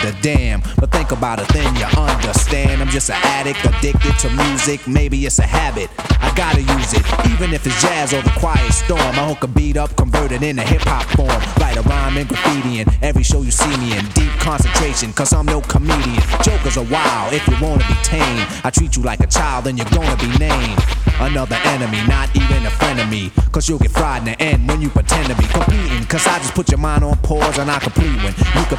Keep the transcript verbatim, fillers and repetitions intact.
a damn. But think about it, then you understand. I'm just an addict, addicted to music. Maybe it's a habit, I gotta use it. Even if it's jazz or the quiet storm, I hook a beat up, convert it into hip-hop form. Write a rhyme and graffiti in every show you see me in. Deep concentration, cause I'm no comedian. Jokers are wild, if you wanna be tame. I treat you like a child, then you're gonna be named another enemy, not even a friend of me. Cause you'll get fried in the end when you pretend to be competing. Cause I just put your mind on pause and I complete when you can